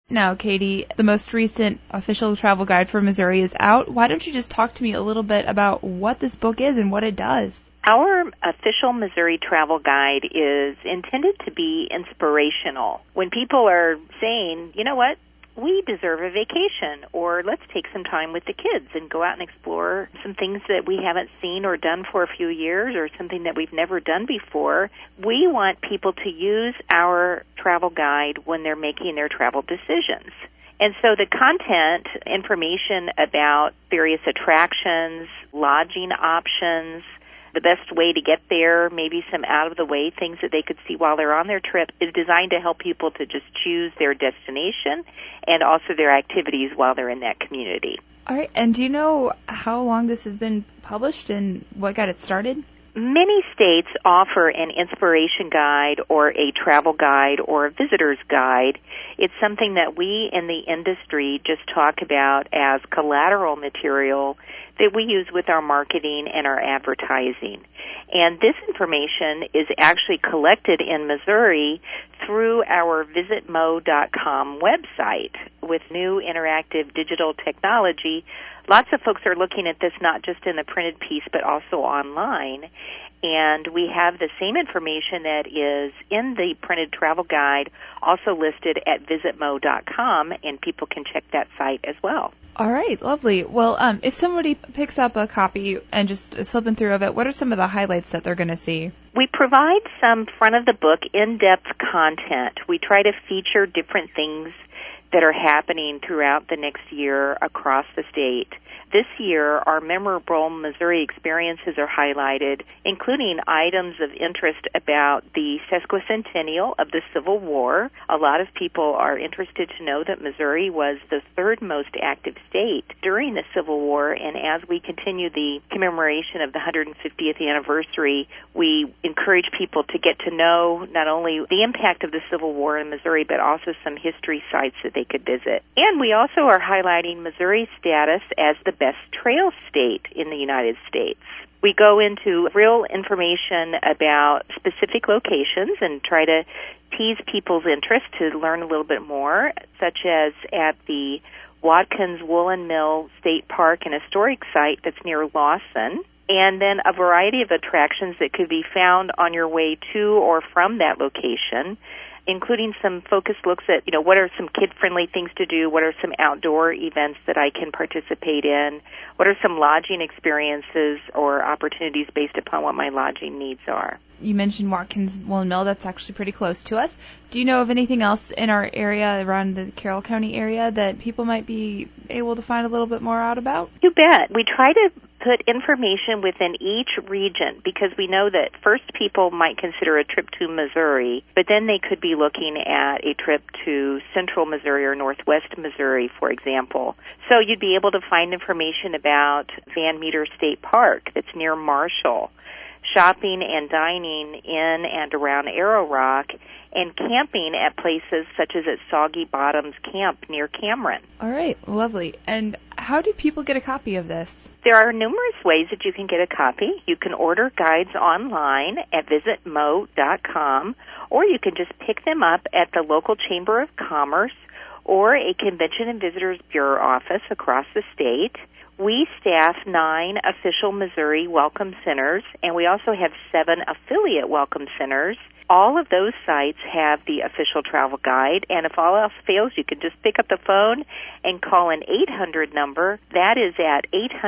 Now, Katie, the most recent official travel guide for Missouri is out. Why don't you just talk to me a little bit about what this book is and what it does? Our official Missouri travel guide is intended to be inspirational. When people are saying, you know what, we deserve a vacation, or let's take some time with the kids and go out and explore some things that we haven't seen or done for a few years, or something that we've never done before, we want people to use our travel guide when they're making their travel decisions. And so the content, information about various attractions, lodging options, the best way to get there, maybe some out-of-the-way things that they could see while they're on their trip, is designed to help people to just choose their destination and also their activities while they're in that community. All right, and do you know how long this has been published and what got it started? Many states offer an inspiration guide or a travel guide or a visitor's guide. It's something that we in the industry just talk about as collateral material that we use with our marketing and our advertising. And this information is actually collected in Missouri through our visitmo.com website. With new interactive digital technology, lots of folks are looking at this not just in the printed piece but also online. And we have the same information that is in the printed travel guide also listed at visitmo.com, and people can check that site as well. All right, lovely. Well, if somebody picks up a copy and just is flipping through of it, what are some of the highlights that they're going to see? We provide some front-of-the-book in-depth content. We try to feature different things that are happening throughout the next year across the state. This year, our memorable Missouri experiences are highlighted, including items of interest about the sesquicentennial of the Civil War. A lot of people are interested to know that Missouri was the third most active state during the Civil War, and as we continue the commemoration of the 150th anniversary, we encourage people to get to know not only the impact of the Civil War in Missouri, but also some history sites that they could visit. And we also are highlighting Missouri's status as the best trail state in the United States. We go into real information about specific locations and try to tease people's interest to learn a little bit more, such as at the Watkins Woolen Mill State Park and Historic Site that's near Lawson, and then a variety of attractions that could be found on your way to or from that location, including some focused looks at, what are some kid-friendly things to do, what are some outdoor events that I can participate in, what are some lodging experiences or opportunities based upon what my lodging needs are. You mentioned Watkins Woolen Mill. That's actually pretty close to us. Do you know of anything else in our area, around the Carroll County area, that people might be able to find a little bit more out about? You bet. We try to put information within each region because we know that first people might consider a trip to Missouri, but then they could be looking at a trip to central Missouri or northwest Missouri, for example. So you'd be able to find information about Van Meter State Park that's near Marshall, shopping and dining in and around Arrow Rock, and camping at places such as at Soggy Bottoms Camp near Cameron. All right, lovely. And how do people get a copy of this? There are numerous ways that you can get a copy. You can order guides online at visitmo.com, or you can just pick them up at the local Chamber of Commerce or a Convention and Visitors Bureau office across the state. We staff 9 official Missouri Welcome Centers, and we also have 7 affiliate Welcome Centers. All of those sites have the official travel guide, and if all else fails, you can just pick up the phone and call an 800 number. That is at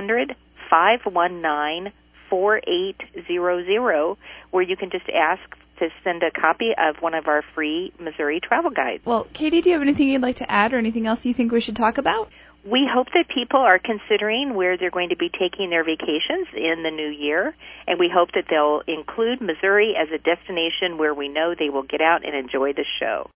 800-519-4800, where you can just ask to send a copy of one of our free Missouri travel guides. Well, Katie, do you have anything you'd like to add or anything else you think we should talk about? We hope that people are considering where they're going to be taking their vacations in the new year, and we hope that they'll include Missouri as a destination where we know they will get out and enjoy the show.